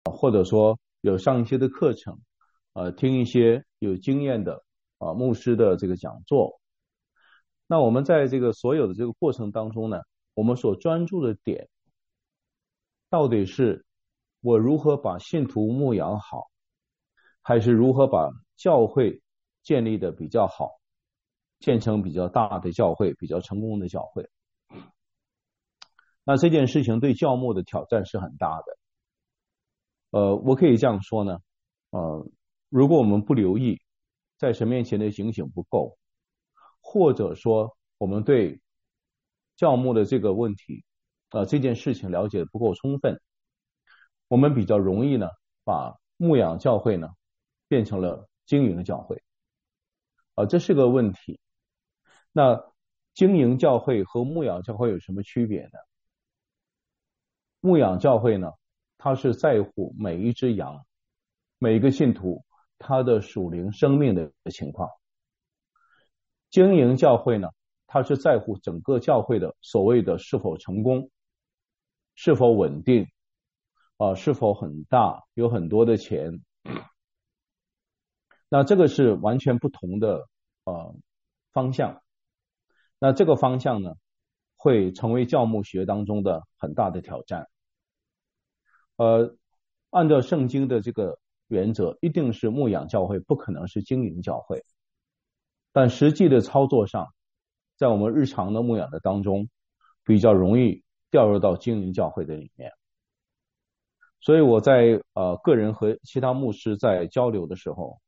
或者说有上一些的课程，听一些有经验的牧师的这个讲座。那我们在这个所有的这个过程当中呢，我们所专注的点到底是我如何把信徒牧养好，还是如何把教会建立的比较好，建成比较大的教会，比较成功的教会。那这件事情对教牧的挑战是很大的。我可以这样说呢，如果我们不留意，在神面前的警醒不够，或者说我们对教牧的这个问题，这件事情了解不够充分，我们比较容易呢，把牧养教会呢变成了经营教会，这是个问题。那经营教会和牧养教会有什么区别呢？牧养教会呢，它是在乎每一只羊，每一个信徒他的属灵生命的情况。经营教会呢，它是在乎整个教会的所谓的是否成功，是否稳定，是否很大，有很多的钱。那这个是完全不同的方向。那这个方向呢，会成为教牧学当中的很大的挑战。按照圣经的这个原则，一定是牧养教会，不可能是经营教会。但实际的操作上，在我们日常的牧养的当中，比较容易掉入到经营教会的里面。所以我在个人和其他牧师在交流的时候，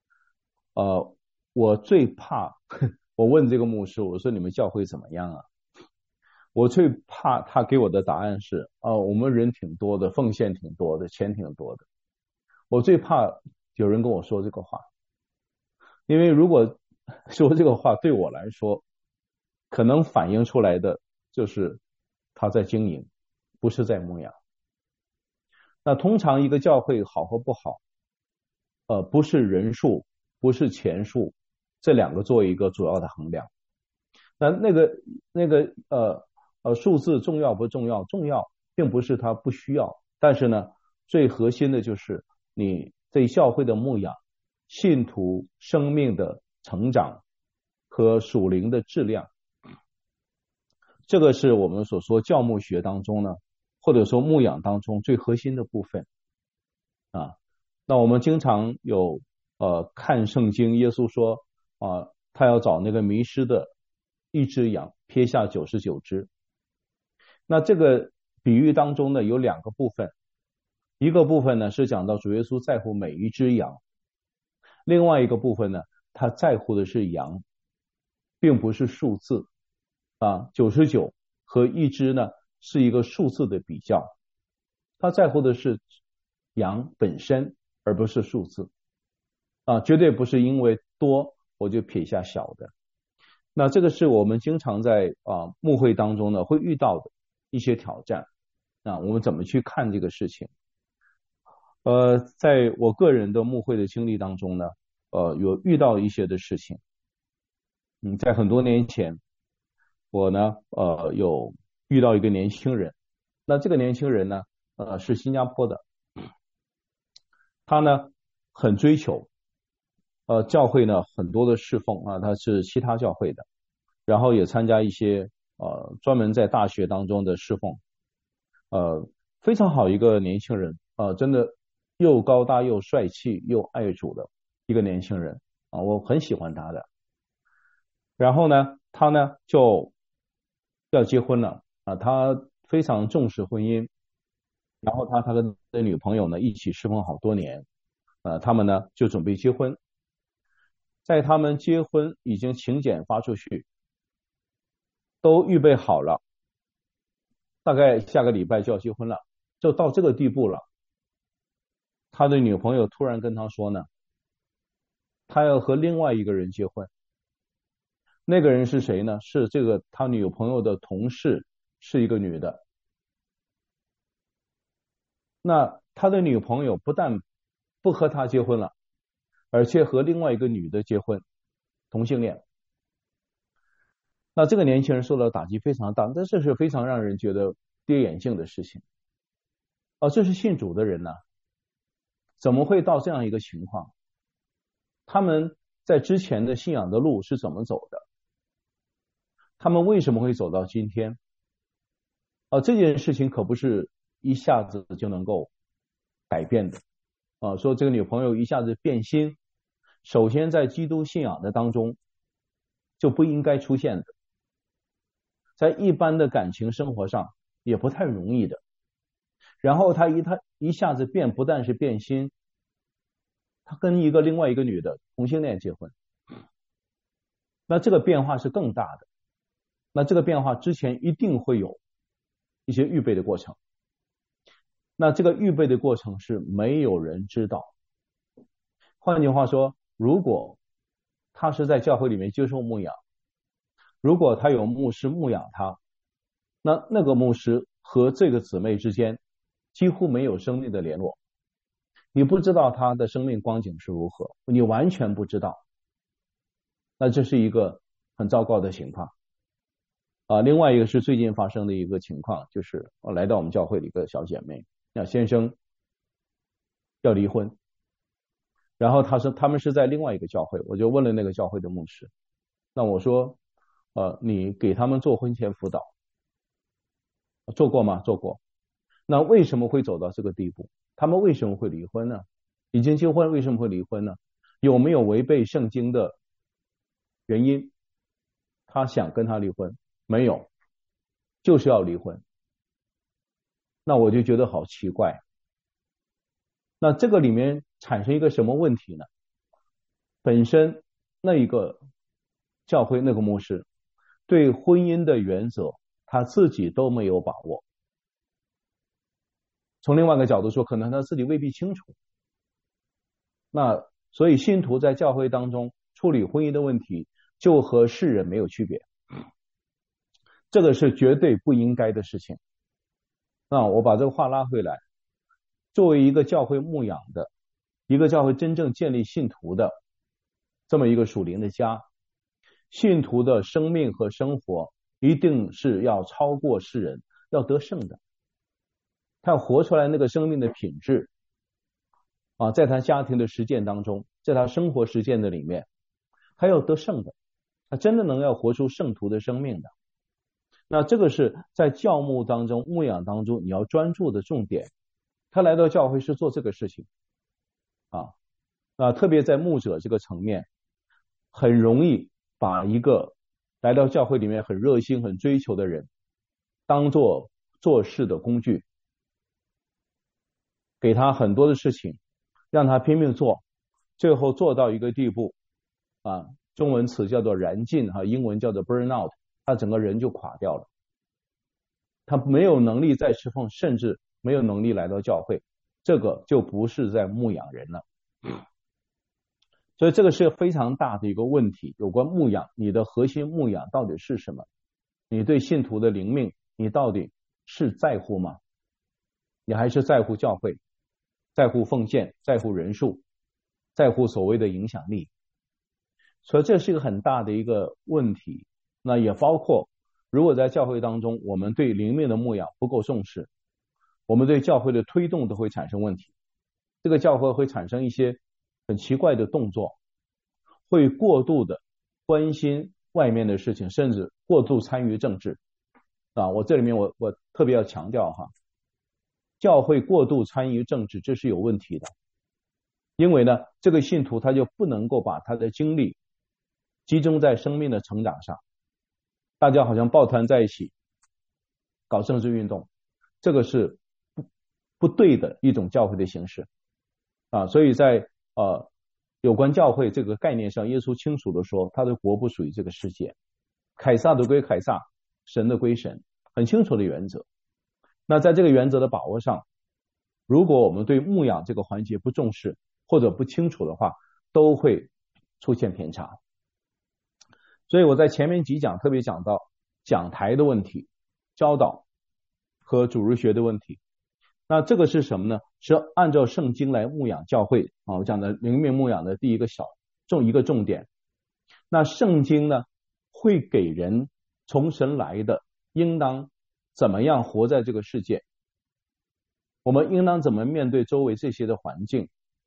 我最怕我问这个牧师，我说你们教会怎么样啊？我最怕他给我的答案是我们人挺多的，奉献挺多的，钱挺多的。我最怕有人跟我说这个话，因为如果说这个话对我来说，可能反映出来的就是他在经营，不是在牧养。那通常一个教会好和不好，不是人数，不是钱数，这两个作为一个主要的衡量。那个数字重要不重要？重要，并不是它不需要。但是呢，最核心的就是你对教会的牧养、信徒生命的成长和属灵的质量。这个是我们所说教牧学当中呢，或者说牧养当中最核心的部分啊。那我们经常有看圣经，耶稣说他要找那个迷失的一只羊，撇下99只。那这个比喻当中呢，有两个部分，一个部分呢是讲到主耶稣在乎每一只羊，另外一个部分呢，他在乎的是羊，并不是数字99和一只呢是一个数字的比较，他在乎的是羊本身，而不是数字绝对不是因为多我就撇下小的。那这个是我们经常在牧会当中呢会遇到的一些挑战我们怎么去看这个事情？在我个人的牧会的经历当中呢，有遇到一些的事情。在很多年前，我呢有遇到一个年轻人。那这个年轻人呢是新加坡的，他呢很追求教会呢很多的侍奉他是其他教会的，然后也参加一些专门在大学当中的侍奉，非常好一个年轻人真的又高大又帅气又爱主的一个年轻人我很喜欢他的。然后呢，他呢就要结婚了他非常重视婚姻，然后他跟他女朋友呢一起侍奉好多年，他们呢就准备结婚。在他们结婚已经请柬发出去，都预备好了，大概下个礼拜就要结婚了，就到这个地步了。他的女朋友突然跟他说呢，他要和另外一个人结婚。那个人是谁呢？是这个他女朋友的同事，是一个女的。那他的女朋友不但不和他结婚了，而且和另外一个女的结婚，同性恋。那这个年轻人受到打击非常大，但这是非常让人觉得跌眼镜的事情这是信主的人怎么会到这样一个情况？他们在之前的信仰的路是怎么走的？他们为什么会走到今天？这件事情可不是一下子就能够改变的。说这个女朋友一下子变心，首先在基督信仰的当中就不应该出现的，在一般的感情生活上也不太容易的。然后他一下子变，不但是变心，他跟另外一个女的同性恋结婚，那这个变化是更大的。那这个变化之前一定会有一些预备的过程，那这个预备的过程是没有人知道。换句话说，如果他是在教会里面接受牧养，如果他有牧师牧养他，那个牧师和这个姊妹之间几乎没有生命的联络，你不知道他的生命光景是如何，你完全不知道，那这是一个很糟糕的情况。另外一个是最近发生的一个情况，就是来到我们教会的一个小姐妹，那先生要离婚，然后他们是在另外一个教会，我就问了那个教会的牧师，那我说你给他们做婚前辅导做过吗？做过。那为什么会走到这个地步？他们为什么会离婚呢？已经结婚为什么会离婚呢？有没有违背圣经的原因？他想跟他离婚？没有，就是要离婚。那我就觉得好奇怪。那这个里面产生一个什么问题呢？本身那一个教会那个牧师对婚姻的原则他自己都没有把握。从另外一个角度说，可能他自己未必清楚。那所以信徒在教会当中处理婚姻的问题就和世人没有区别，这个是绝对不应该的事情。那我把这个话拉回来，作为一个教会牧养的，一个教会真正建立信徒的这么一个属灵的家，信徒的生命和生活一定是要超过世人，要得胜的。他要活出来那个生命的品质在他家庭的实践当中，在他生活实践的里面，他要得胜的，他真的能要活出圣徒的生命的。那这个是在教牧当中牧养当中你要专注的重点。他来到教会是做这个事情特别在牧者这个层面，很容易把一个来到教会里面很热心很追求的人当做做事的工具，给他很多的事情让他拼命做，最后做到一个地步中文词叫做燃尽英文叫做 burn out， 他整个人就垮掉了，他没有能力再侍奉，甚至没有能力来到教会，这个就不是在牧养人了。所以这个是非常大的一个问题，有关牧养，你的核心牧养到底是什么？你对信徒的灵命你到底是在乎吗？你还是在乎教会，在乎奉献，在乎人数，在乎所谓的影响力。所以这是一个很大的一个问题。那也包括如果在教会当中我们对灵命的牧养不够重视，我们对教会的推动都会产生问题。这个教会会产生一些很奇怪的动作，会过度的关心外面的事情，甚至过度参与政治我这里面我特别要强调教会过度参与政治这是有问题的。因为呢这个信徒他就不能够把他的精力集中在生命的成长上，大家好像抱团在一起搞政治运动，这个是不对的一种教会的形式所以在有关教会这个概念上，耶稣清楚的说他的国不属于这个世界，凯撒的归凯撒，神的归神，很清楚的原则。那在这个原则的把握上，如果我们对牧养这个环节不重视或者不清楚的话，都会出现偏差。所以我在前面几讲特别讲到讲台的问题，教导和主日学的问题。那这个是什么呢？是按照圣经来牧养教会我讲的灵命牧养的第一个重点。那圣经呢会给人从神来的应当怎么样活在这个世界，我们应当怎么面对周围这些的环境，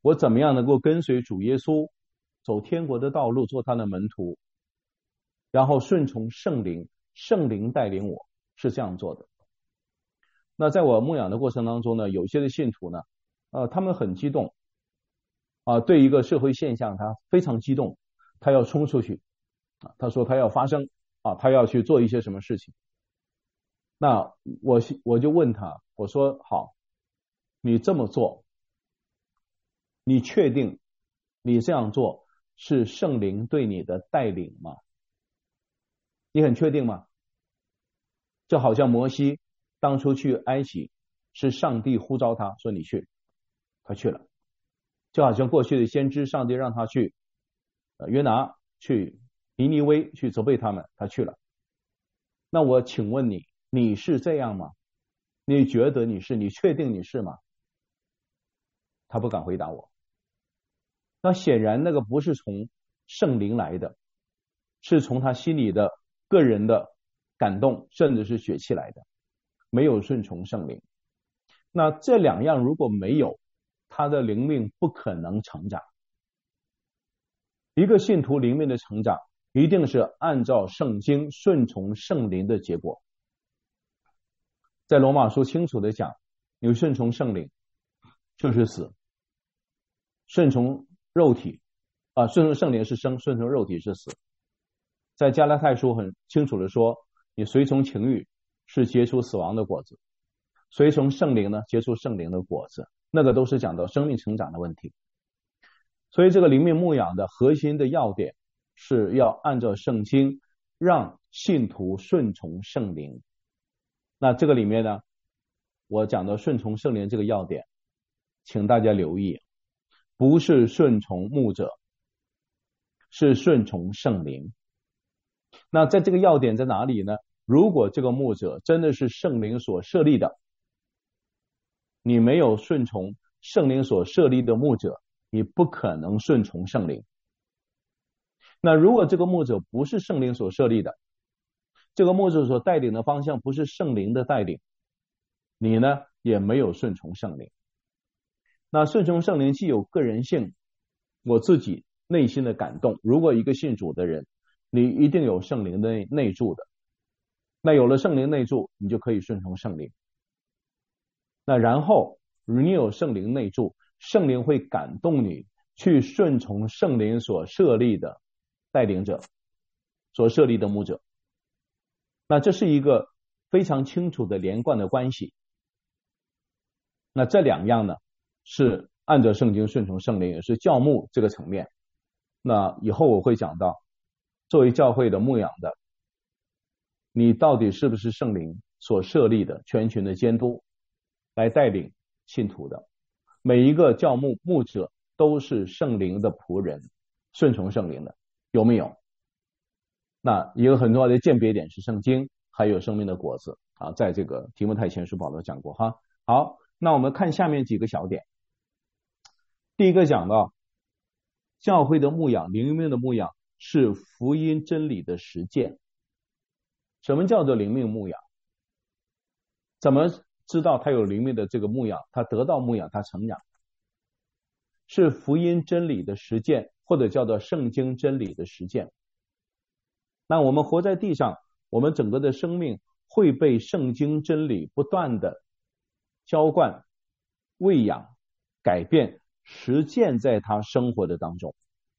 我怎么样能够跟随主耶稣走天国的道路，做他的门徒，然后顺从圣灵，圣灵带领我，是这样做的。那在我牧养的过程当中呢，有些的信徒呢，他们很激动对一个社会现象他非常激动，他要冲出去他说他要发声他要去做一些什么事情。那我就问他，我说好，你这么做，你确定你这样做是圣灵对你的带领吗？你很确定吗？就好像摩西当初去埃及，是上帝呼召他说你去，他去了。就好像过去的先知，上帝让他去约拿，去尼尼微去责备他们，他去了。那我请问你，你是这样吗？你觉得你是？你确定你是吗？他不敢回答我。那显然那个不是从圣灵来的，是从他心里的个人的感动，甚至是血气来的，没有顺从圣灵。那这两样如果没有，他的灵命不可能成长。一个信徒灵命的成长，一定是按照圣经顺从圣灵的结果。在罗马书清楚的讲，你顺从圣灵就是死，顺从肉体顺从圣灵是生，顺从肉体是死。在加拉太书很清楚的说，你随从情欲是结出死亡的果子，随从圣灵呢，结出圣灵的果子，那个都是讲到生命成长的问题。所以这个灵命牧养的核心的要点是要按照圣经让信徒顺从圣灵。那这个里面呢，我讲到顺从圣灵这个要点，请大家留意，不是顺从牧者，是顺从圣灵。那在这个要点在哪里呢？如果这个牧者真的是圣灵所设立的，你没有顺从圣灵所设立的牧者，你不可能顺从圣灵。那如果这个牧者不是圣灵所设立的，这个牧者所带领的方向不是圣灵的带领，你呢也没有顺从圣灵。那顺从圣灵既有个人性，我自己内心的感动，如果一个信主的人，你一定有圣灵的内住的，那有了圣灵内住，你就可以顺从圣灵。那然后你有圣灵内住，圣灵会感动你去顺从圣灵所设立的带领者，所设立的牧者。那这是一个非常清楚的连贯的关系。那这两样呢，是按照圣经顺从圣灵，也是教牧这个层面。那以后我会讲到，作为教会的牧养的，你到底是不是圣灵所设立的全群的监督来带领信徒的？每一个教牧牧者都是圣灵的仆人，顺从圣灵的，有没有？那一个很重要的鉴别点是圣经，还有生命的果子在这个提摩太前书保罗讲过哈。好，那我们看下面几个小点。第一个讲到教会的牧养，灵命的牧养是福音真理的实践。什么叫做灵命牧养？怎么知道他有灵命的这个牧养，他得到牧养，他成长？是福音真理的实践，或者叫做圣经真理的实践。那我们活在地上，我们整个的生命会被圣经真理不断的浇灌、喂养、改变、实践在他生活的当中。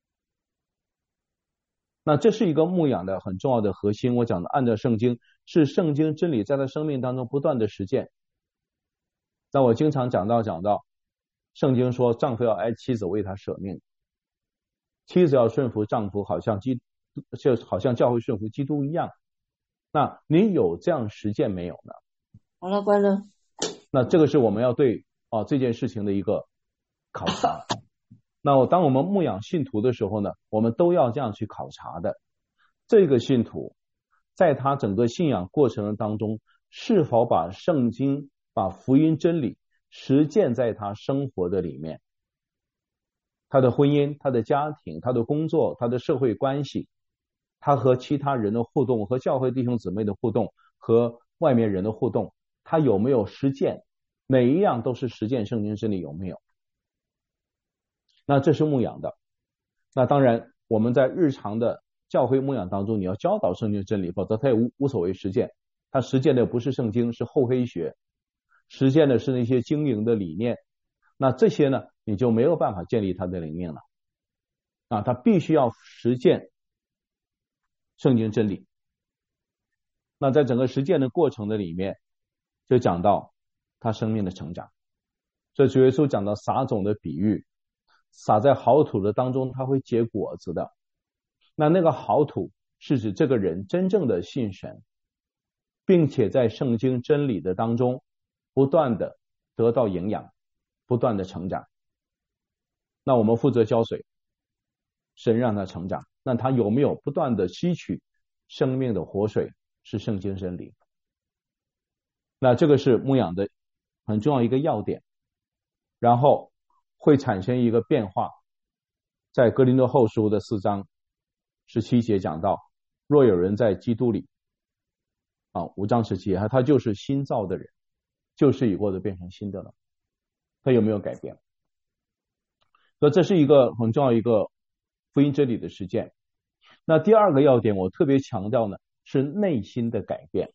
那这是一个牧养的很重要的核心。我讲的按照圣经，是圣经真理在他生命当中不断的实践。那我经常讲到圣经说丈夫要爱妻子，为他舍命，妻子要顺服丈夫，好像教会顺服基督一样。那你有这样实践没有呢？ 好了，关了。 那这个是我们要对这件事情的一个考察。那当我们牧养信徒的时候呢，我们都要这样去考察的。这个信徒在他整个信仰过程当中，是否把圣经、把福音真理实践在他生活的里面，他的婚姻、他的家庭、他的工作、他的社会关系，他和其他人的互动，和教会弟兄姊妹的互动，和外面人的互动，他有没有实践？每一样都是实践圣经真理，有没有？ 那这是牧养的。那当然我们在日常的教会牧养当中，你要教导圣经真理，否则他也无所谓实践。他实践的不是圣经，是厚黑学，实践的是那些经营的理念。那这些呢，你就没有办法建立他的灵命了。他必须要实践圣经真理。那在整个实践的过程的里面，就讲到他生命的成长。所以主耶稣讲到撒种的比喻，撒在好土的当中，它会结果子的。那个好土是指这个人真正的信神，并且在圣经真理的当中不断的得到营养，不断的成长。那我们负责浇水，神让他成长，那他有没有不断的吸取生命的活水，是圣经真理。那这个是牧养的很重要一个要点。然后会产生一个变化，在哥林多后书的4章17节讲到，若有人在基督里，5章17节，他就是新造的人，旧事已过的变成新的了。他有没有改变？所以这是一个很重要一个福音真理的实践。那第二个要点我特别强调呢，是内心的改变。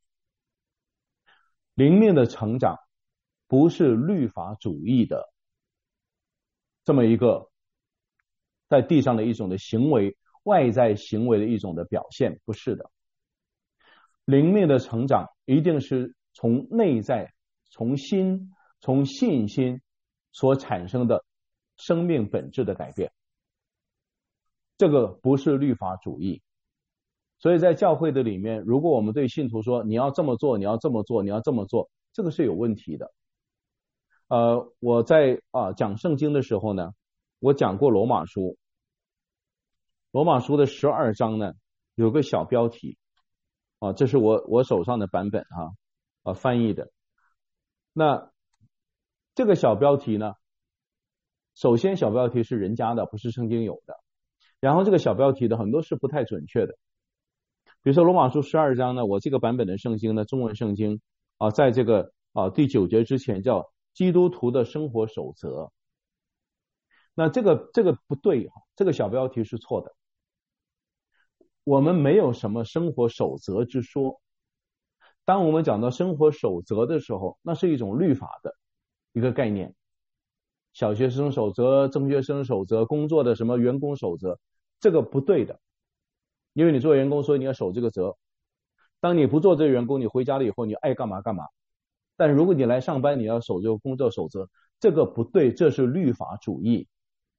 灵命的成长不是律法主义的这么一个在地上的一种的行为，外在行为的一种的表现，不是的。灵命的成长一定是从内在，从信心所产生的生命本质的改变。这个不是律法主义。所以在教会的里面，如果我们对信徒说你要这么做，你要这么做，你要这么做，这个是有问题的。我在讲圣经的时候呢，我讲过罗马书的12章呢，有个小标题这是我手上的版本翻译的。那这个小标题呢，首先小标题是人家的，不是圣经有的。然后这个小标题的很多是不太准确的。比如说罗马书12章呢，我这个版本的圣经呢，中文圣经在这个第9节之前叫基督徒的生活守则。那这个不对，这个小标题是错的。我们没有什么生活守则之说。当我们讲到生活守则的时候，那是一种律法的一个概念。小学生守则、中学生守则、工作的什么员工守则，这个不对的。因为你做员工，所以你要守这个则。当你不做这个员工，你回家了以后，你爱干嘛干嘛。但如果你来上班，你要守这个工作守则，这个不对，这是律法主义。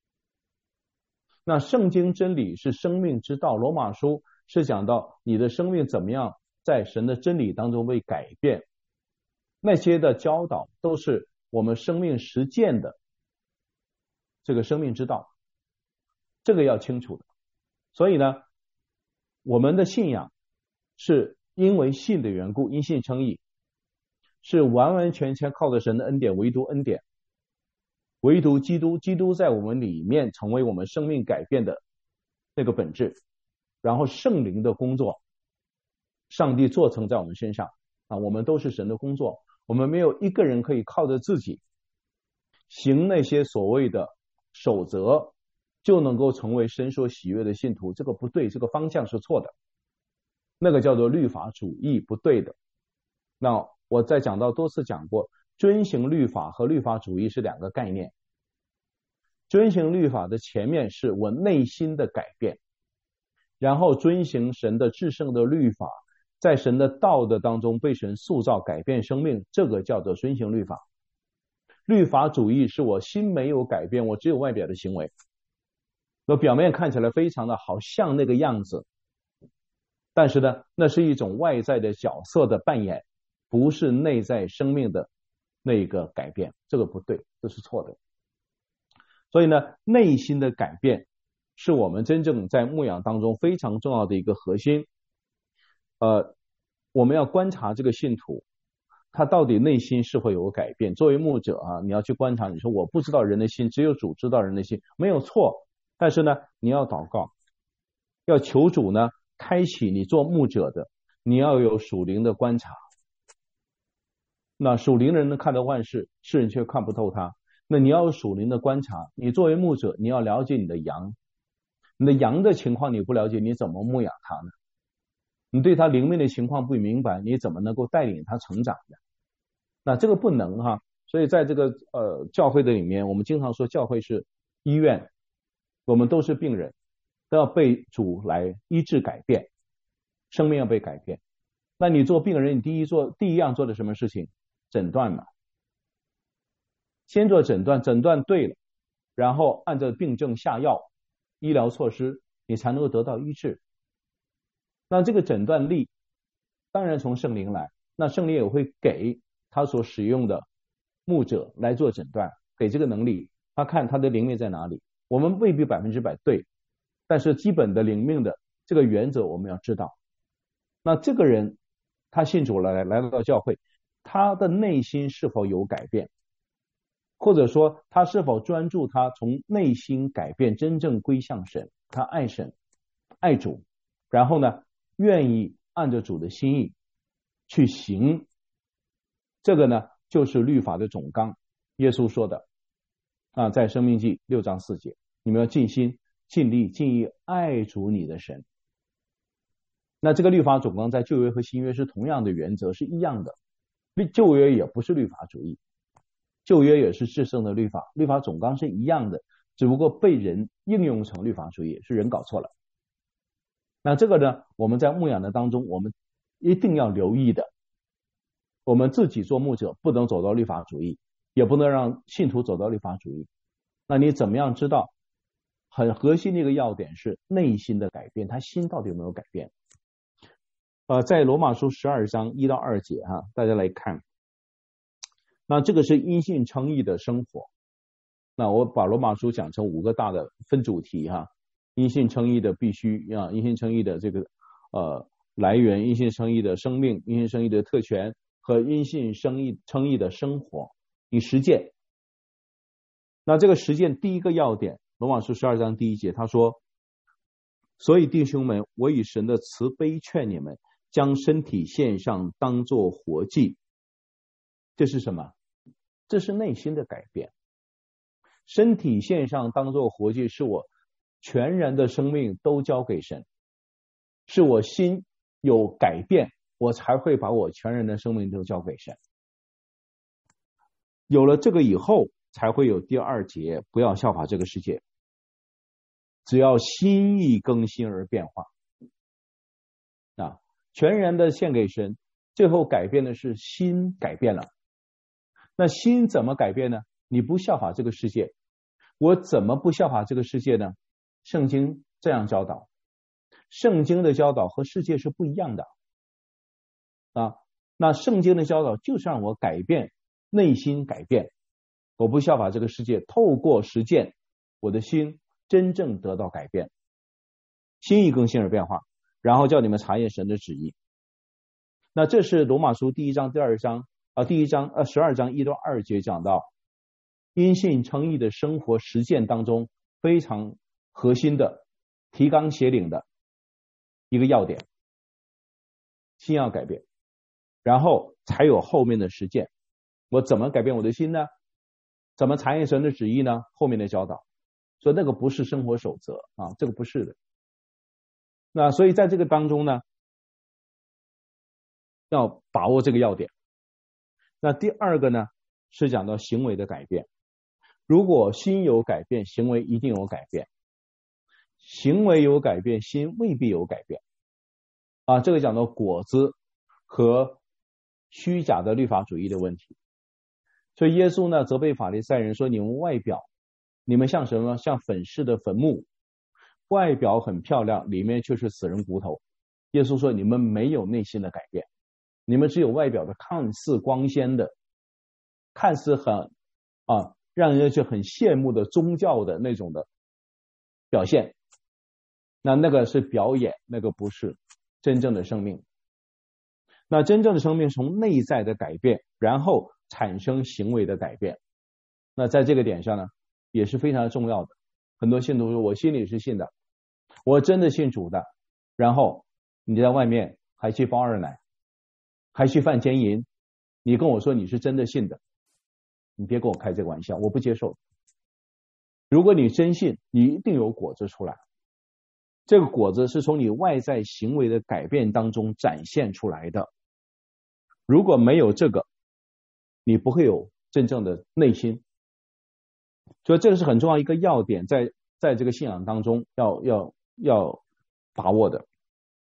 那圣经真理是生命之道，罗马书是讲到你的生命怎么样在神的真理当中被改变，那些的教导都是我们生命实践的这个生命之道，这个要清楚的。所以呢，我们的信仰是因为信的缘故，因信称义，是完完全全靠着神的恩典，唯独恩典，唯独基督在我们里面成为我们生命改变的那个本质，然后圣灵的工作，上帝做成在我们身上我们都是神的工作。我们没有一个人可以靠着自己行那些所谓的守则就能够成为神所喜悦的信徒，这个不对，这个方向是错的，那个叫做律法主义，不对的。那我在讲到多次讲过，遵行律法和律法主义是两个概念。遵行律法的前面是我内心的改变，然后遵行神的至圣的律法，在神的道德当中被神塑造改变生命，这个叫做遵行律法。律法主义是我心没有改变，我只有外表的行为，我表面看起来非常的好像那个样子，但是呢，那是一种外在的角色的扮演，不是内在生命的那个改变，这个不对，这是错的。所以呢，内心的改变是我们真正在牧养当中非常重要的一个核心。我们要观察这个信徒他到底内心是否有改变。作为牧者你要去观察，你说我不知道人的心，只有主知道人的心，没有错。但是呢，你要祷告，要求主呢开启你做牧者的，你要有属灵的观察。那属灵人能看得万事，世人却看不透他。 那你要有属灵的观察，你作为牧者，你要了解你的羊，你的羊的情况你不了解，你怎么牧养它呢？你对它灵命的情况不明白，你怎么能够带领它成长呢？那这个不能哈。所以在这个教会的里面，我们经常说教会是医院，我们都是病人，都要被主来医治改变，生命要被改变。那你做病人，你第一样做的什么事情？诊断嘛。先做诊断，诊断对了，然后按照病症下药，医疗措施，你才能够得到医治。那这个诊断力当然从圣灵来，那圣灵也会给他所使用的牧者来做诊断，给这个能力，他看他的灵命在哪里。我们未必100%对，但是基本的灵命的这个原则我们要知道。那这个人他信主了，来到教会，他的内心是否有改变，或者说他是否专注他从内心改变，真正归向神，他爱神爱主，然后呢愿意按着主的心意去行，这个呢就是律法的总纲。耶稣说的在申命记6章4节，你们要尽心尽力尽意爱主你的神。那这个律法总纲在旧约和新约是同样的原则，是一样的。旧约也不是律法主义，旧约也是至圣的律法，律法总纲是一样的，只不过被人应用成律法主义，是人搞错了。那这个呢，我们在牧养的当中，我们一定要留意的。我们自己做牧者不能走到律法主义，也不能让信徒走到律法主义。那你怎么样知道？很核心的一个要点是内心的改变，他心到底有没有改变？在罗马书12章1到2节大家来看。那这个是因信称义的生活。那我把罗马书讲成5个大的分主题因信称义的必须因信称义的这个来源，因信称义的生命，因信称义的特权和因信称义的生活，你实践。那这个实践第一个要点，罗马书12章第1节他说，所以弟兄们，我以神的慈悲劝你们，将身体献上当作活祭。这是什么？这是内心的改变。身体献上当作活祭，是我全然的生命都交给神，是我心有改变，我才会把我全然的生命都交给神。有了这个以后，才会有第2节，不要效法这个世界，只要心意更新而变化全然的献给神，最后改变的是心改变了。那心怎么改变呢？你不效法这个世界。我怎么不效法这个世界呢？圣经这样教导，圣经的教导和世界是不一样的那圣经的教导就是让我改变，内心改变，我不效法这个世界，透过实践，我的心真正得到改变，心意更新而变化，然后叫你们查验神的旨意。那这是罗马书第1章、12章1到2节讲到因信称义的生活实践当中非常核心的提纲挈领的一个要点，心要改变，然后才有后面的实践。我怎么改变我的心呢？怎么查验神的旨意呢？后面的教导。所以那个不是生活守则这个不是的。那所以在这个当中呢，要把握这个要点。那第2个呢，是讲到行为的改变。如果心有改变，行为一定有改变。行为有改变，心未必有改变这个讲到果子和虚假的律法主义的问题。所以耶稣呢责备法利赛人说，你们外表，你们像什么？像粉饰的坟墓，外表很漂亮，里面却是死人骨头。耶稣说，你们没有内心的改变，你们只有外表的看似光鲜的，看似很让人就很羡慕的宗教的那种的表现，那个是表演，那个不是真正的生命。那真正的生命从内在的改变，然后产生行为的改变。那在这个点上呢，也是非常重要的。很多信徒说，我心里是信的，我真的信主的，然后你在外面还去包二奶，还去犯奸淫，你跟我说你是真的信的， 你别跟我开这个玩笑，我不接受。如果你真信，你一定有果子出来。这个果子是从你外在行为的改变当中展现出来的。如果没有这个，你不会有真正的内心。所以这个是很重要一个要点，在这个信仰当中要把握的。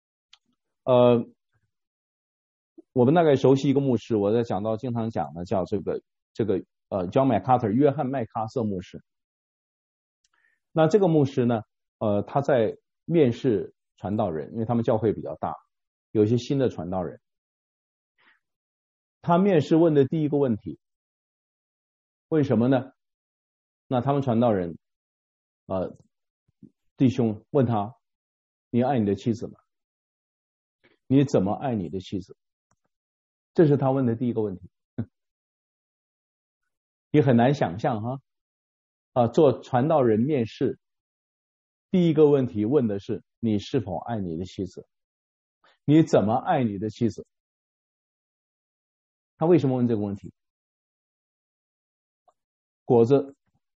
我们大概熟悉一个牧师，我在讲到经常讲的叫这个John MacArthur 约翰麦卡瑟牧师。那这个牧师呢，他在面试传道人，因为他们教会比较大，有一些新的传道人。他面试问的第一个问题，为什么呢？那他们传道人弟兄问他，你爱你的妻子吗？你怎么爱你的妻子？这是他问的第一个问题。你很难想象哈，做传道人面试，第一个问题问的是你是否爱你的妻子？你怎么爱你的妻子？他为什么问这个问题？果子，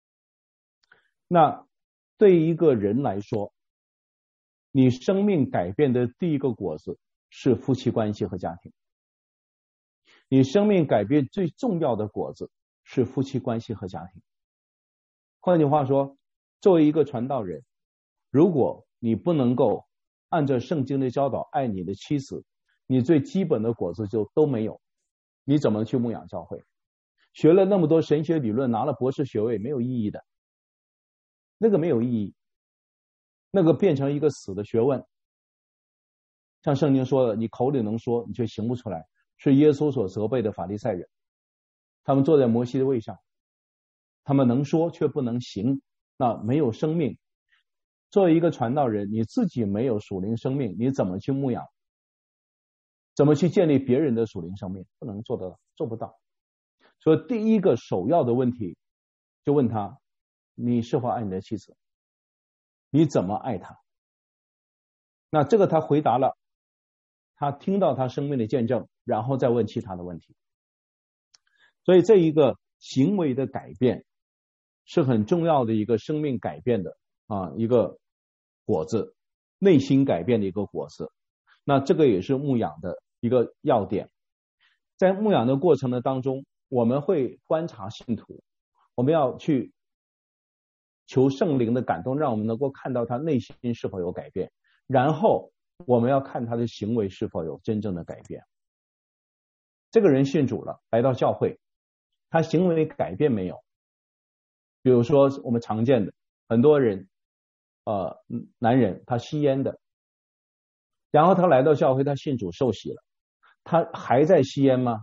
那对于一个人来说，你生命改变的第一个果子是夫妻关系和家庭。你生命改变最重要的果子是夫妻关系和家庭。换句话说，作为一个传道人，如果你不能够按照圣经的教导爱你的妻子，你最基本的果子就都没有。你怎么去牧养教会？学了那么多神学理论，拿了博士学位，没有意义的。那个没有意义，那个变成一个死的学问。像圣经说的，你口里能说，你却行不出来，是耶稣所责备的法利赛人。他们坐在摩西的位上，他们能说却不能行，那没有生命。作为一个传道人，你自己没有属灵生命，你怎么去牧养？怎么去建立别人的属灵生命？不能做得到，做不到。所以第一个首要的问题，就问他，你是否爱你的妻子？你怎么爱她？那这个他回答了，他听到他生命的见证，然后再问其他的问题。所以这一个行为的改变是很重要的一个生命改变的一个果子，内心改变的一个果子。那这个也是牧养的一个要点。在牧养的过程的当中，我们会观察信徒，我们要去求圣灵的感动，让我们能够看到他内心是否有改变，然后我们要看他的行为是否有真正的改变。这个人信主了，来到教会，他行为改变没有？比如说我们常见的很多人男人他吸烟的，然后他来到教会，他信主受洗了，他还在吸烟吗？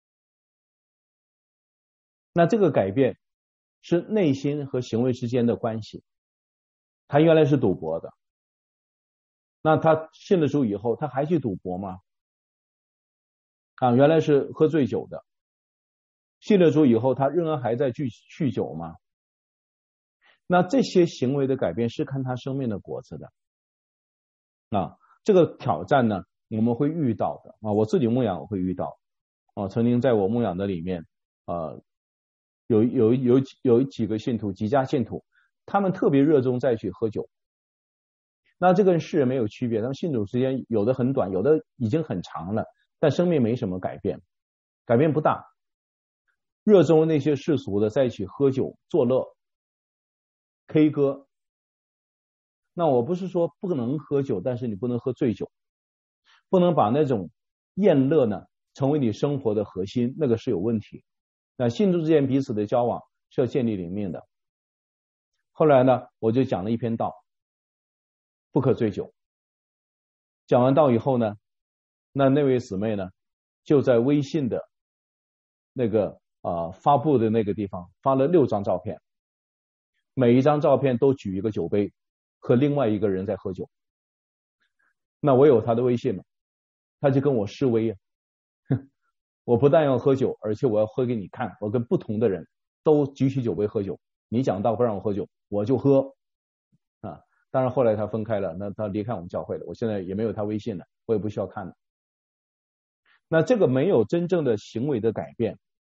那这个改变是内心和行为之间的关系。他原来是赌博的，那他信了主以后，他还去赌博吗？原来是喝醉酒的，信了主以后，他仍然还在酗酒吗？那这些行为的改变是看他生命的果子的。这个挑战呢，我们会遇到的我自己牧养我会遇到曾经在我牧养的里面有几个信徒，几家信徒，他们特别热衷再去喝酒。那这跟世人没有区别，他们信主时间有的很短，有的已经很长了，但生命没什么改变，改变不大。热衷那些世俗的在一起喝酒作乐 K 歌。那我不是说不能喝酒，但是你不能喝醉酒，不能把那种宴乐呢成为你生活的核心，那个是有问题。那信徒之间彼此的交往是要建立灵命的。后来呢，我就讲了一篇道，不可醉酒。讲完道以后呢，那位姊妹呢就在微信的那个发布的那个地方发了6张照片，每一张照片都举一个酒杯，和另外一个人在喝酒。那我有他的微信嘛，他就跟我示威我不但要喝酒，而且我要喝给你看，我跟不同的人都举起酒杯喝酒，你讲道不让我喝酒，我就喝当然后来他分开了，那他离开我们教会了，我现在也没有他微信了，我也不需要看了。那这个没有真正的行为的改变，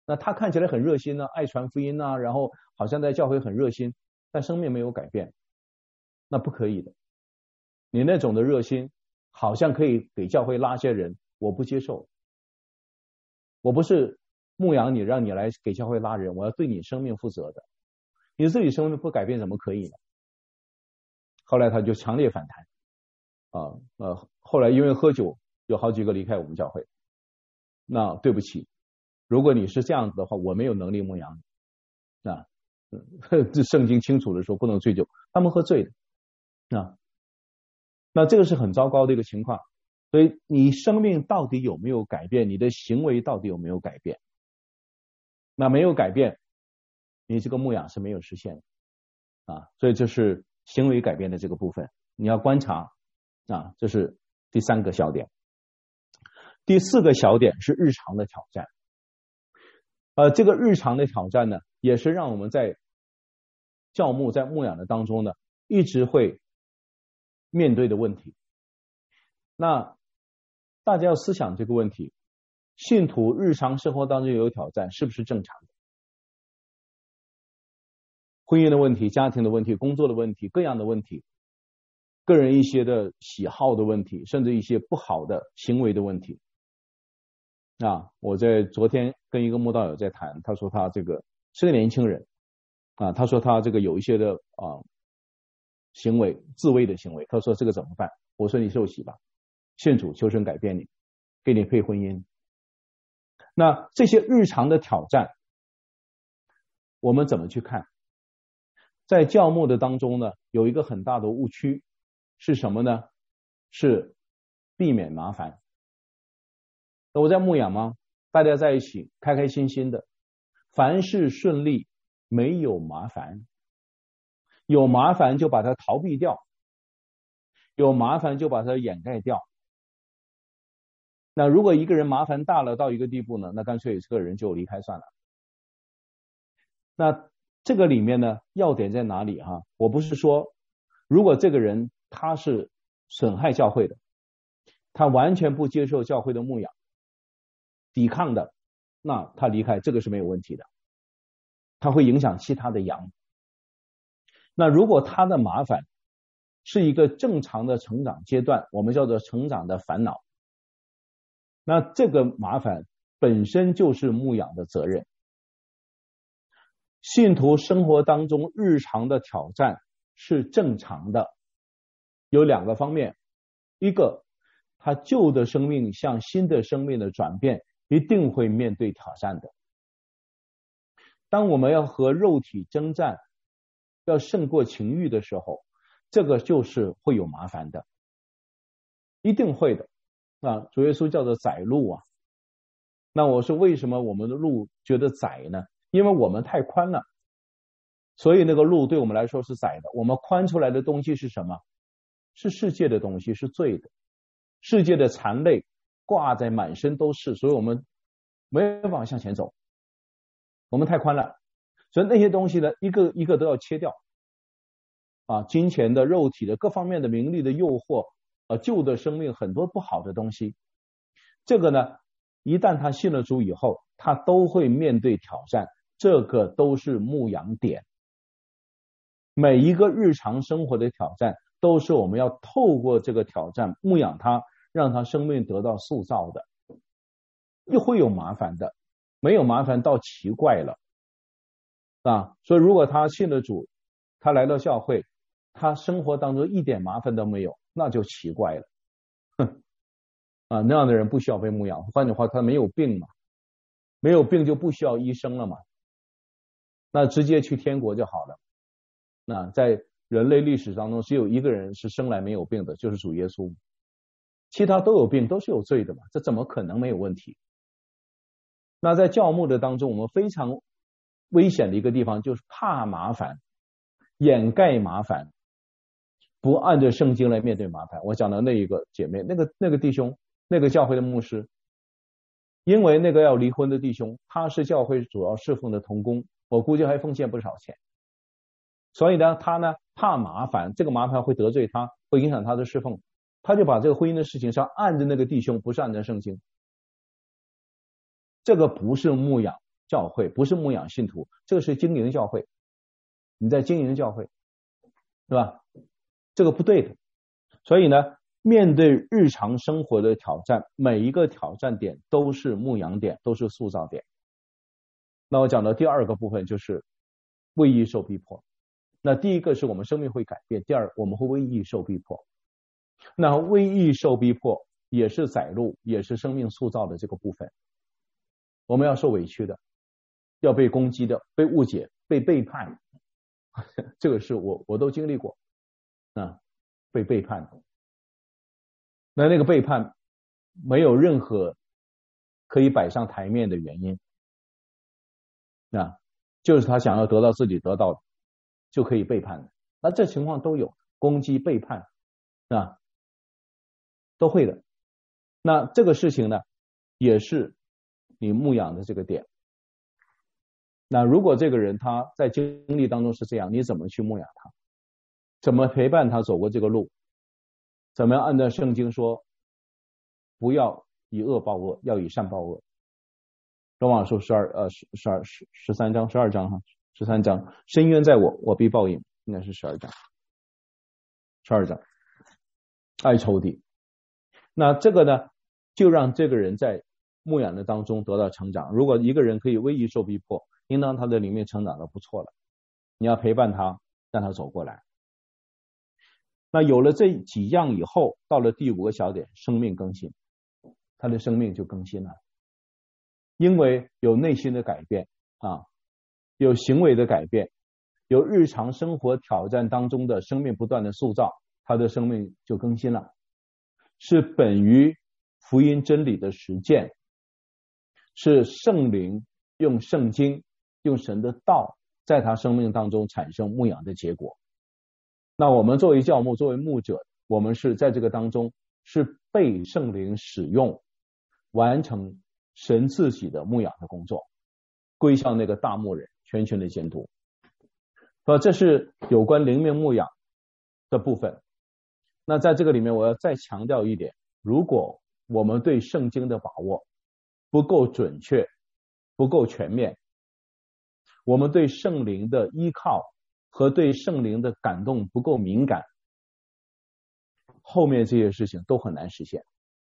那他看起来很热心呢，爱传福音啊，然后好像在教会很热心，但生命没有改变，那不可以的。你那种的热心好像可以给教会拉些人，我不接受。我不是牧养你让你来给教会拉人，我要对你生命负责的。你自己生命不改变怎么可以呢？后来他就强烈反弹后来因为喝酒有好几个离开我们教会。那对不起，如果你是这样子的话，我没有能力牧养你这圣经清楚的说不能醉酒，他们喝醉的那这个是很糟糕的一个情况。所以你生命到底有没有改变，你的行为到底有没有改变？那没有改变，你这个牧养是没有实现的所以这是行为改变的这个部分，你要观察这是第3个小点。第4个小点是日常的挑战。这个日常的挑战呢，也是让我们在教牧在牧养的当中呢，一直会面对的问题。那大家要思想这个问题，信徒日常生活当中有挑战是不是正常的？婚姻的问题、家庭的问题、工作的问题、各样的问题，个人一些的喜好的问题，甚至一些不好的行为的问题我在昨天跟一个慕道友在谈，他说他这个是个年轻人他说他这个有一些的行为，自卫的行为，他说这个怎么办？我说你受洗吧，信主求神改变你，给你配婚姻。那这些日常的挑战我们怎么去看？在教牧的当中呢，有一个很大的误区是什么呢？是避免麻烦。我在牧养吗？大家在一起开开心心的，凡事顺利，没有麻烦。有麻烦就把它逃避掉，有麻烦就把它掩盖掉。那如果一个人麻烦大了到一个地步呢，那干脆这个人就离开算了。那这个里面呢，要点在哪里我不是说如果这个人他是损害教会的，他完全不接受教会的牧养，抵抗的，那他离开这个是没有问题的，他会影响其他的羊。那如果他的麻烦是一个正常的成长阶段，我们叫做成长的烦恼，那这个麻烦本身就是牧养的责任。信徒生活当中日常的挑战是正常的，有2个方面，一个他旧的生命向新的生命的转变一定会面对挑战的。当我们要和肉体征战，要胜过情欲的时候，这个就是会有麻烦的，一定会的主耶稣叫做窄路那我说为什么我们的路觉得窄呢？因为我们太宽了，所以那个路对我们来说是窄的。我们宽出来的东西是什么？是世界的东西，是罪的，世界的残累挂在满身都是，所以我们没办法向前走，我们太宽了。所以那些东西呢，一个一个都要切掉金钱的、肉体的、各方面的、名利的诱惑旧的生命很多不好的东西，这个呢一旦他信了主以后，他都会面对挑战，这个都是牧养点。每一个日常生活的挑战都是我们要透过这个挑战牧养他，让他生命得到塑造的。又会有麻烦的，没有麻烦倒奇怪了所以如果他信了主，他来到教会，他生活当中一点麻烦都没有，那就奇怪了那样的人不需要被牧养。换句话，他没有病嘛，没有病就不需要医生了嘛，那直接去天国就好了。那在人类历史当中，只有一个人是生来没有病的，就是主耶稣，其他都有病，都是有罪的嘛，这怎么可能没有问题？那在教牧的当中，我们非常危险的一个地方就是怕麻烦，掩盖麻烦，不按照圣经来面对麻烦。我讲的那一个姐妹，那个弟兄，那个教会的牧师，因为那个要离婚的弟兄，他是教会主要侍奉的同工，我估计还奉献不少钱，所以呢他呢怕麻烦，这个麻烦会得罪他，会影响他的侍奉，他就把这个婚姻的事情上按着那个弟兄，不是按照圣经。这个不是牧养， 教会，不是牧养信徒，这个是经营教会，你在经营教会，对吧？这个不对的。所以呢，面对日常生活的挑战，每一个挑战点都是牧养点，都是塑造点。那我讲的第二个部分就是为义受逼迫。那第一个是我们生命会改变，第二我们会为义受逼迫。那为义受逼迫也是载入，也是生命塑造的这个部分。我们要受委屈的，要被攻击的，被误解，被背叛，这个是我都经历过啊，被背叛的。那个背叛没有任何可以摆上台面的原因啊，就是他想要得到自己得到的就可以背叛的。那这情况都有，攻击背叛啊，都会的。那这个事情呢，也是你牧养的这个点。那如果这个人他在经历当中是这样，你怎么去牧养他？怎么陪伴他走过这个路？怎么样按照圣经说，不要以恶报恶，要以善报恶。罗马书13章12章哈，13章，深渊在我，我必报应，应该是12章，12章，爱仇敌。那这个呢，就让这个人在牧养的当中得到成长。如果一个人可以为义受逼迫，应当他的里面成长的不错了。你要陪伴他，让他走过来。那有了这几样以后，到了第5个小点，生命更新，他的生命就更新了，因为有内心的改变啊，有行为的改变，有日常生活挑战当中的生命不断的塑造，他的生命就更新了，是本于福音真理的实践，是圣灵用圣经用神的道在他生命当中产生牧养的结果。那我们作为教牧，作为牧者，我们是在这个当中是被圣灵使用，完成神自己的牧养的工作，归向那个大牧人全权的监督。这是有关灵命牧养的部分。那在这个里面我要再强调一点，如果我们对圣经的把握不够准确，不够全面，我们对圣灵的依靠和对圣灵的感动不够敏感，后面这些事情都很难实现。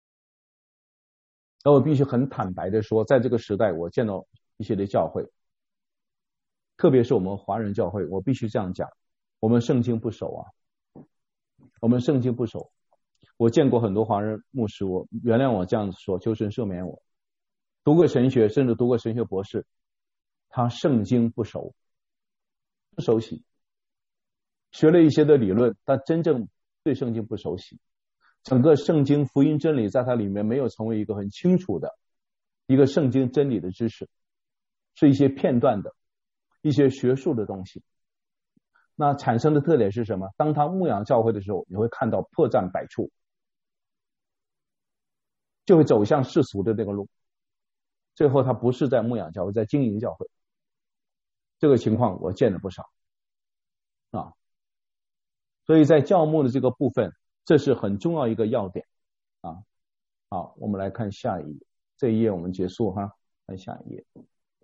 那我必须很坦白的说，在这个时代我见到一些的教会，特别是我们华人教会，我必须这样讲，我们圣经不熟啊，我们圣经不熟。我见过很多华人牧师，我原谅我这样子说，求神赦免我，读过神学，甚至读过神学博士，他圣经不熟，不熟悉，学了一些的理论，但真正对圣经不熟悉，整个圣经福音真理在它里面没有成为一个很清楚的一个圣经真理的知识，是一些片段的一些学术的东西。那产生的特点是什么？当他牧养教会的时候，你会看到破绽百出，就会走向世俗的那个路，最后他不是在牧养教会，在经营教会。这个情况我见了不少啊。所以在教牧的这个部分，这是很重要一个要点啊。好，我们来看下一页，这一页我们结束哈，看下一页。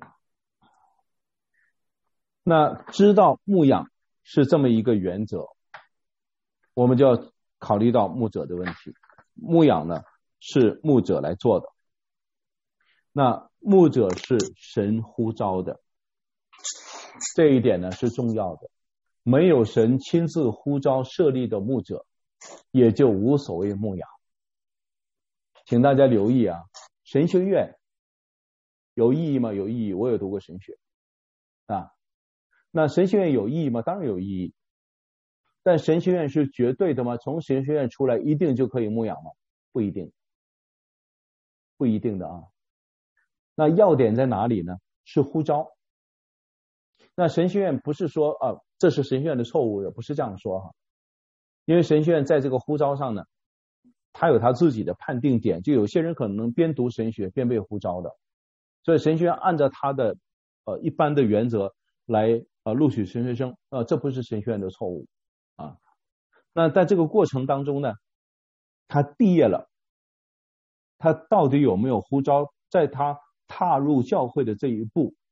那知道牧养是这么一个原则，我们就要考虑到牧者的问题。牧养呢是牧者来做的，那牧者是神呼召的，这一点呢是重要的。没有神亲自呼召设立的牧者，也就无所谓牧养。请大家留意啊，神学院有意义吗？有意义，我有读过神学啊。那神学院有意义吗？当然有意义。但神学院是绝对的吗？从神学院出来一定就可以牧养吗？不一定，不一定的啊。那要点在哪里呢？是呼召。那神学院不是说这是神学院的错误，也不是这样说哈。因为神学院在这个呼召上呢，他有他自己的判定点，就有些人可能边读神学边被呼召的，所以神学院按照他的一般的原则来录取神学生，这不是神学院的错误啊。那在这个过程当中呢，他毕业了，他到底有没有呼召，在他踏入教会的这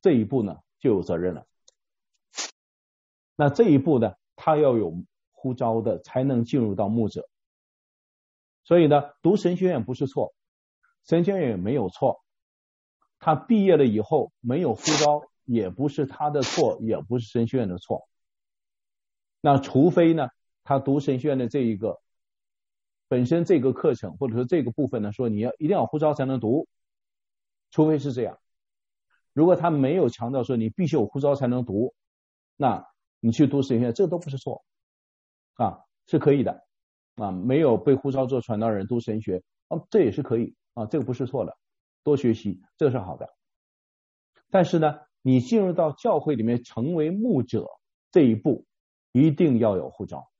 这一步呢就有责任了。那这一步呢，他要有呼召的才能进入到牧者。所以呢，读神学院不是错，神学院也没有错，他毕业了以后没有呼召也不是他的错，也不是神学院的错。那除非呢，他读神学院的这一个本身这个课程或者说这个部分呢，说你要一定要呼召才能读，除非是这样。如果他没有强调说你必须有呼召才能读，那你去读神学院这都不是错啊，是可以的啊，没有被呼召做传道人读神学啊，这也是可以啊，这个不是错的，多学习这个是好的。但是呢，你进入到教会里面成为牧者这一步一定要有呼召。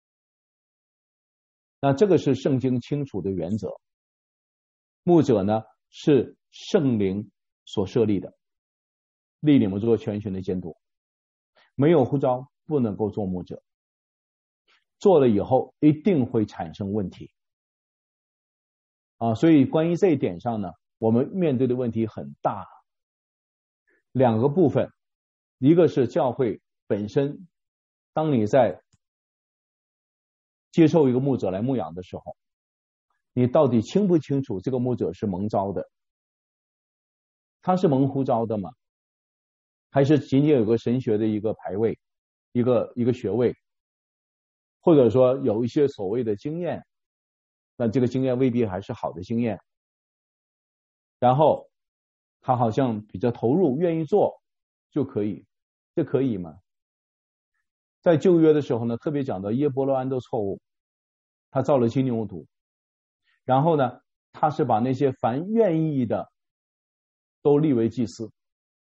那这个是圣经清楚的原则。牧者呢是圣灵所设立的，立你们做全权的监督，没有呼召不能够做牧者，做了以后一定会产生问题啊。所以关于这一点上呢，我们面对的问题很大。两个部分，一个是教会本身，当你在接受一个牧者来牧养的时候，你到底清不清楚这个牧者是蒙召的？他是蒙呼召的吗？还是仅仅有个神学的一个排位，一个学位，或者说有一些所谓的经验，那这个经验未必还是好的经验，然后他好像比较投入愿意做就可以，这可以吗？在旧约的时候呢，特别讲到耶伯罗安的错误，他造了金牛犊，然后呢他是把那些凡愿意的都立为祭司，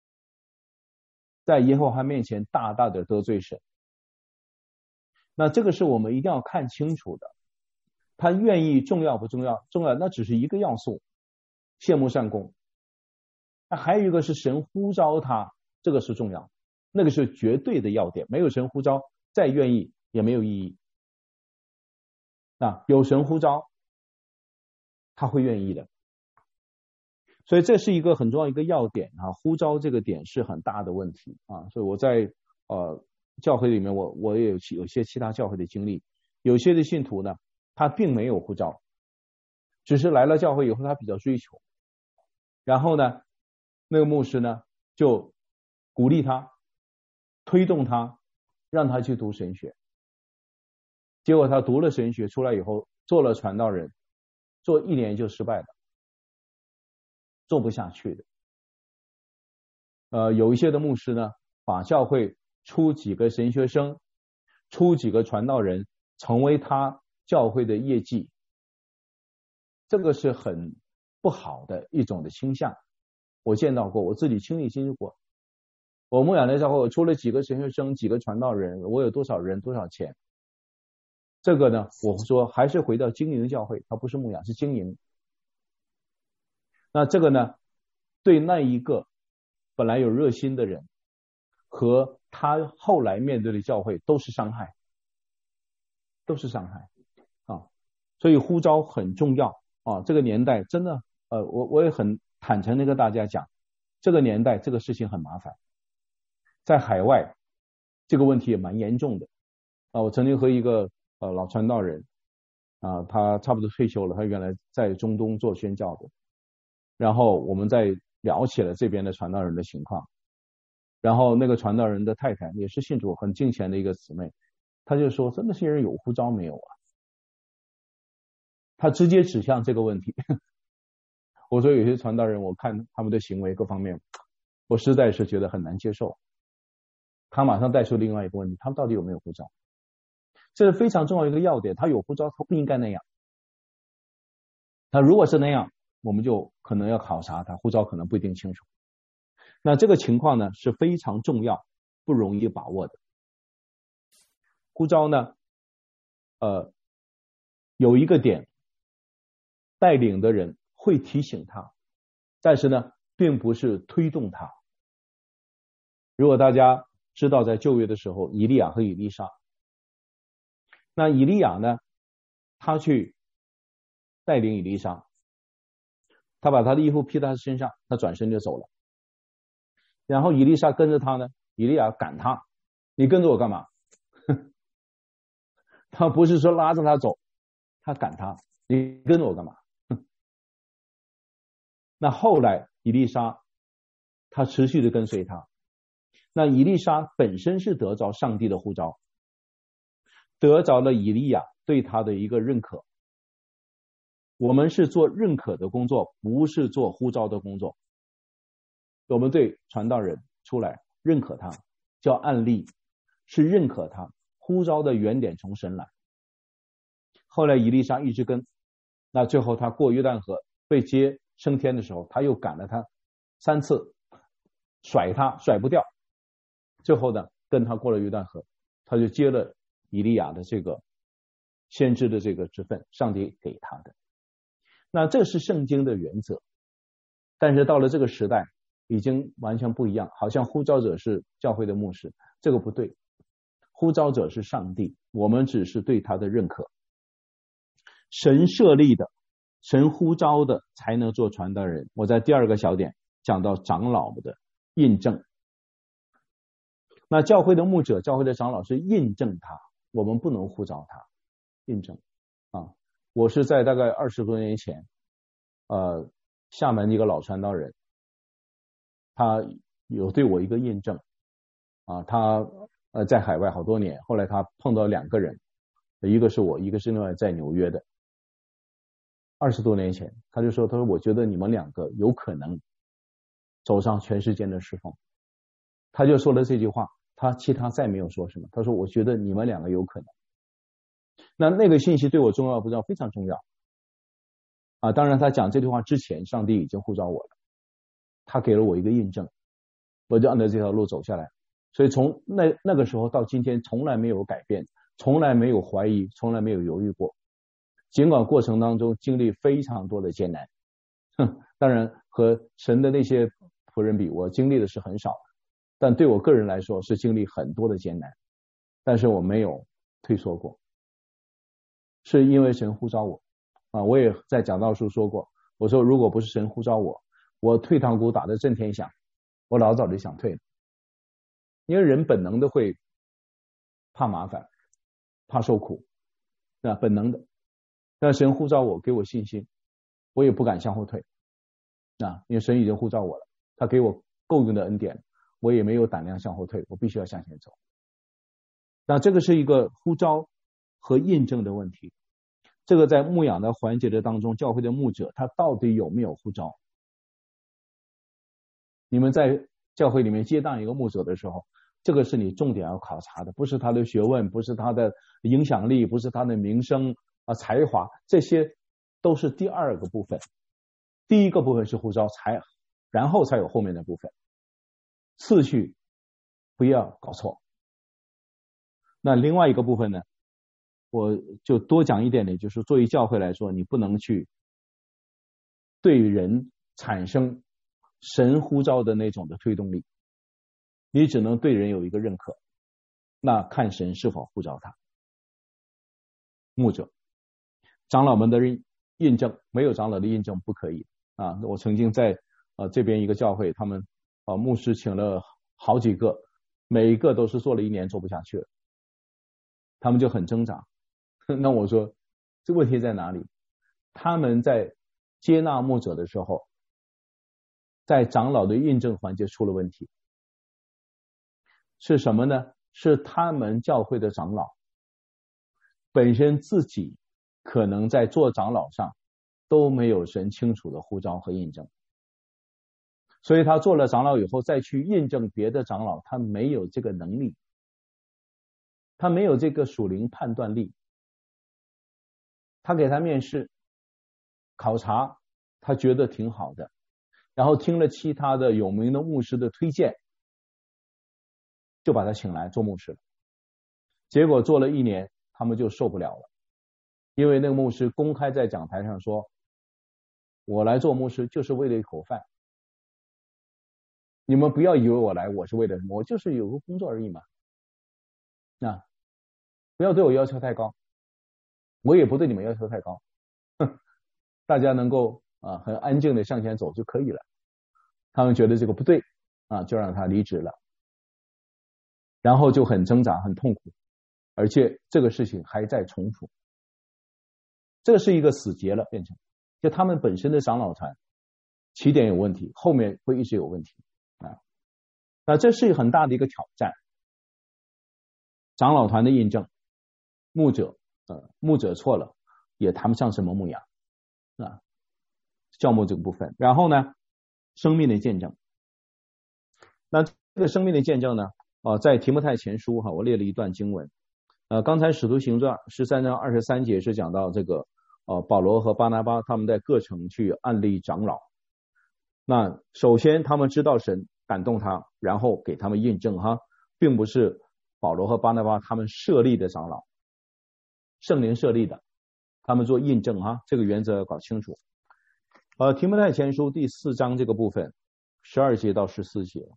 在耶和华面前大大的得罪神。那这个是我们一定要看清楚的，他愿意重要不重要？重要，那只是一个要素，羡慕善功。那还有一个是神呼召他，这个是重要，那个是绝对的要点，没有神呼召再愿意也没有意义。有神呼召他会愿意的，所以这是一个很重要一个要点啊，呼召这个点是很大的问题啊。所以我在教会里面我也有些其他教会的经历，有些的信徒呢他并没有呼召，只是来了教会以后他比较追求，然后呢那个牧师呢就鼓励他，推动他，让他去读神学。结果他读了神学出来以后做了传道人，做1年就失败了，做不下去的。有一些的牧师呢把教会出几个神学生，出几个传道人成为他教会的业绩，这个是很不好的一种的倾向。我见到过，我自己亲历经历过。我牧养的教会，我出了几个神学生，几个传道人，我有多少人多少钱。这个呢，我说还是回到经营教会，它不是牧养，是经营。那这个呢，对那一个本来有热心的人和他后来面对的教会都是伤害，都是伤害啊。所以呼召很重要啊。这个年代真的，我也很坦诚的跟大家讲，这个年代这个事情很麻烦，在海外这个问题也蛮严重的啊。我曾经和一个老传道人啊，他差不多退休了，他原来在中东做宣教的，然后我们在聊起了这边的传道人的情况，然后那个传道人的太太也是信主很敬虔的一个姊妹，他就说那些人有呼召没有啊？他直接指向这个问题。我说有些传道人我看他们的行为各方面我实在是觉得很难接受。他马上带出另外一个问题，他们到底有没有呼召？这是非常重要一个要点，他有呼召他不应该那样，他如果是那样我们就可能要考察他呼召可能不一定清楚。那这个情况呢是非常重要不容易把握的。呼召呢有一个点，带领的人会提醒他，但是呢并不是推动他。如果大家知道在旧约的时候以利亚和以利沙，那以利亚呢他去带领以利沙，他把他的衣服披在他身上，他转身就走了。 然后以利沙跟着他呢，以利亚赶他，你跟着我干嘛？他不是说拉着他走，他赶他，你跟着我干嘛？那后来以利沙他持续的跟随他，那以利沙本身是得着上帝的呼召，得着了以利亚对他的一个认可。我们是做认可的工作，不是做呼召的工作。我们对传道人出来认可他，叫案例，是认可他，呼召的原点从神来。后来以利沙一直跟，那最后他过约旦河被接升天的时候，他又赶了他3次，甩他甩不掉，最后呢跟他过了约旦河，他就接了以利亚的这个先知的这个职分，上帝给他的。那这是圣经的原则，但是到了这个时代已经完全不一样，好像呼召者是教会的牧师，这个不对，呼召者是上帝，我们只是对他的认可。神设立的，神呼召的才能做传道人。我在第2个小点讲到长老的印证，那教会的牧者，教会的长老是印证他，我们不能呼召他，印证啊。我是在大概20多年前厦门一个老传道人，他有对我一个印证啊，他在海外好多年，后来他碰到2个人，一个是我，一个是另外在纽约的。20多年前他就说，他说我觉得你们2个有可能走上全世界的侍奉，他就说了这句话，他其他再没有说什么，他说我觉得你们2个有可能。那个信息对我重要不重要？非常重要啊！当然他讲这句话之前，上帝已经呼召我了，他给了我一个印证，我就按照这条路走下来。所以从那个时候到今天从来没有改变，从来没有怀疑，从来没有犹豫过，尽管过程当中经历非常多的艰难，当然和神的那些仆人比，我经历的是很少的，但对我个人来说是经历很多的艰难，但是我没有退缩过，是因为神呼召我啊！我也在讲道书说过，我说如果不是神呼召我，我退堂鼓打得震天响，我老早就想退了，因为人本能的会怕麻烦，怕受苦，那本能的。但神呼召我，给我信心，我也不敢向后退啊，因为神已经呼召我了，他给我够用的恩典，我也没有胆量向后退，我必须要向前走。那这个是一个呼召和印证的问题。这个在牧养的环节的当中，教会的牧者他到底有没有呼召？你们在教会里面接待一个牧者的时候，这个是你重点要考察的，不是他的学问，不是他的影响力，不是他的名声才华，这些都是第2个部分。第1个部分是呼召，然后才有后面的部分，次序不要搞错。那另外一个部分呢，我就多讲一点点，就是作为教会来说，你不能去对人产生神呼召的那种的推动力，你只能对人有一个认可，那看神是否呼召他。牧者长老们的印证，没有长老的印证不可以啊！我曾经在这边一个教会，他们牧师请了好几个，每一个都是做了1年做不下去了，他们就很挣扎。那我说这问题在哪里？他们在接纳牧者的时候，在长老的印证环节出了问题，是什么呢？是他们教会的长老本身自己可能在做长老上都没有神清楚的呼召和印证，所以他做了长老以后再去印证别的长老，他没有这个能力，他没有这个属灵判断力。他给他面试考察，他觉得挺好的，然后听了其他的有名的牧师的推荐，就把他请来做牧师了。结果做了1年，他们就受不了了，因为那个牧师公开在讲台上说，我来做牧师就是为了一口饭，你们不要以为我来我是为了什么，我就是有个工作而已嘛，不要对我要求太高，我也不对你们要求太高，大家能够很安静的向前走就可以了。他们觉得这个不对就让他离职了，然后就很挣扎很痛苦，而且这个事情还在重复，这个是一个死结了，变成就他们本身的长老团起点有问题，后面会一直有问题那这是很大的一个挑战。长老团的印证，牧者错了，也谈不上什么牧养教牧这个部分。然后呢，生命的见证。那这个生命的见证呢，在提摩太前书我列了一段经文。刚才使徒行传13章23节是讲到这个保罗和巴拿巴他们在各城去按立长老。那首先他们知道神感动他，然后给他们印证并不是保罗和巴拿巴他们设立的长老，圣灵设立的，他们做印证这个原则要搞清楚。提摩太前书第4章这个部分12节到14节。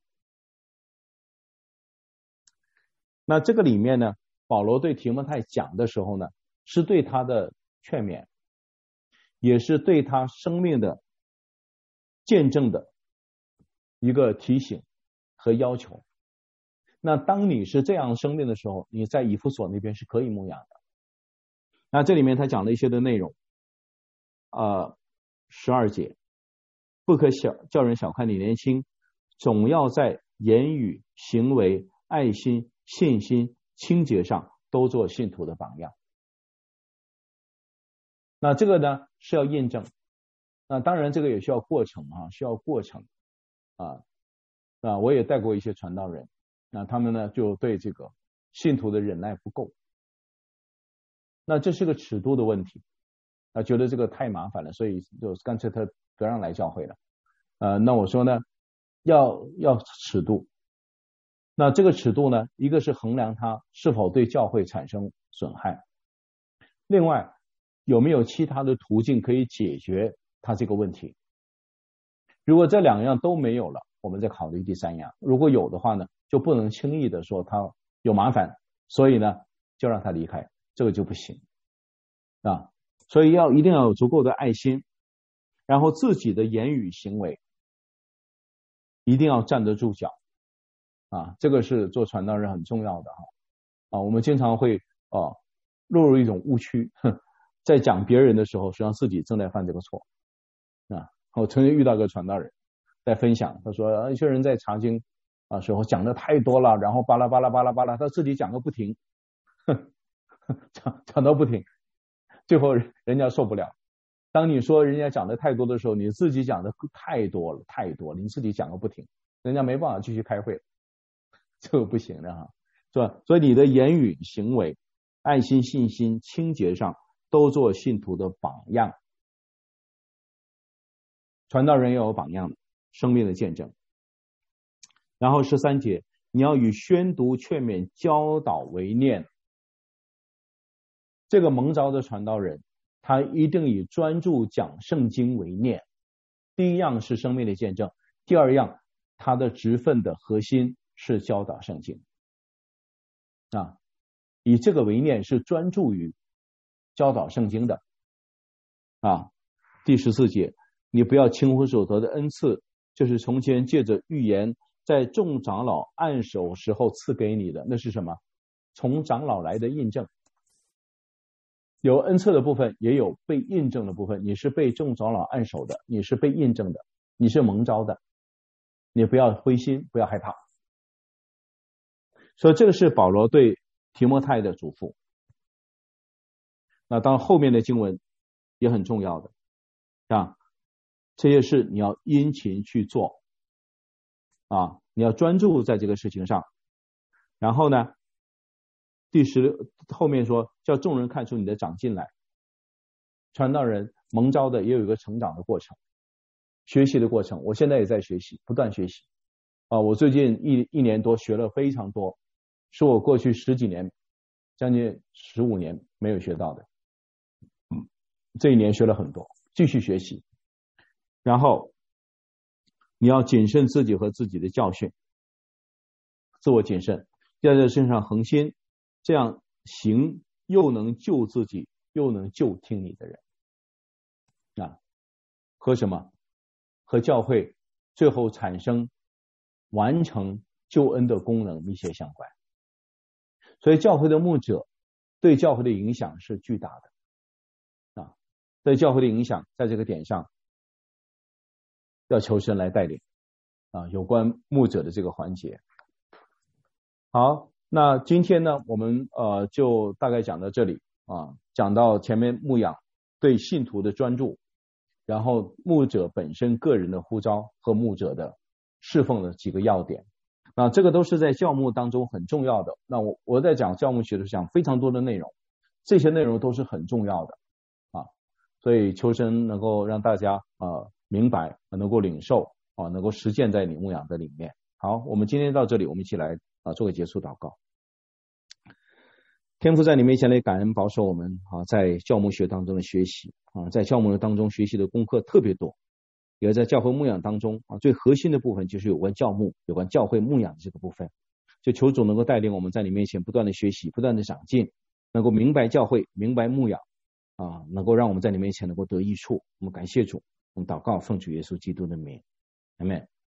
那这个里面呢，保罗对提摩太讲的时候呢，是对他的劝勉，也是对他生命的见证的一个提醒和要求。那当你是这样生命的时候，你在以弗所那边是可以牧养的。那这里面他讲了一些的内容12节，不可叫人小看你年轻，总要在言语、行为、爱心、信心、清洁上都做信徒的榜样。那这个呢是要验证，那当然这个也需要过程需要过程我也带过一些传道人，那他们呢就对这个信徒的忍耐不够，那这是个尺度的问题觉得这个太麻烦了，所以就干脆他不让来教会了那我说呢要尺度。那这个尺度呢，一个是衡量它是否对教会产生损害，另外有没有其他的途径可以解决它这个问题。如果这两样都没有了，我们再考虑第三样，如果有的话呢，就不能轻易的说他有麻烦，所以呢就让他离开，这个就不行所以一定要有足够的爱心，然后自己的言语行为一定要站得住脚这个是做传道人很重要的我们经常会落入一种误区，在讲别人的时候实际上自己正在犯这个错我曾经遇到一个传道人在分享，他说一些人在查经时候讲的太多了，然后巴拉巴拉巴拉巴拉，他自己讲个不停讲到不停，最后人家受不了。当你说人家讲的太多的时候，你自己讲的太多了，你自己讲个不停，人家没办法继续开会，这个不行的是吧？所以你的言语行为、爱心、信心、清洁上都做信徒的榜样。传道人要有榜样的生命的见证。然后13节，你要以宣读、劝勉、教导为念。这个蒙召的传道人，他一定以专注讲圣经为念。第一样是生命的见证，第二样他的职分的核心是教导圣经以这个为念，是专注于教导圣经的第14节，你不要轻忽所得的恩赐，就是从前借着预言在众长老按手时候赐给你的。那是什么？从长老来的印证，有恩赐的部分，也有被印证的部分。你是被众长老按手的，你是被印证的，你是蒙召的，你不要灰心，不要害怕。所以这个是保罗对提摩太的嘱咐。那当然后面的经文也很重要的这些事你要殷勤去做你要专注在这个事情上。然后呢后面说叫众人看出你的长进来。传道人蒙召的也有一个成长的过程，学习的过程，我现在也在学习，不断学习我最近一年多学了非常多，是我过去10几年将近15年没有学到的这一年学了很多，继续学习。然后你要谨慎自己和自己的教训，自我谨慎，要在身上恒心，这样行又能救自己又能救听你的人和什么？和教会最后产生完成救恩的功能密切相关。所以教会的牧者对教会的影响是巨大的啊，对教会的影响在这个点上要求神来带领啊，有关牧者的这个环节。好，那今天呢，我们就大概讲到这里啊，讲到前面牧养对信徒的专注，然后牧者本身个人的呼召和牧者的侍奉的几个要点。那这个都是在教牧当中很重要的。那我在讲教牧学的时候讲非常多的内容，这些内容都是很重要的啊，所以求神能够让大家明白，能够领受啊，能够实践在你牧养的里面。好，我们今天到这里，我们一起来做个结束祷告。天父，在你面前来感恩保守我们在教牧学当中的学习在教牧当中学习的功课特别多，也在教会牧养当中最核心的部分就是有关教牧、有关教会牧养的这个部分。就求主能够带领我们在你面前不断的学习、不断的长进，能够明白教会、明白牧养能够让我们在你面前能够得益处。我们感谢主，我们祷告奉主耶稣基督的名，阿们。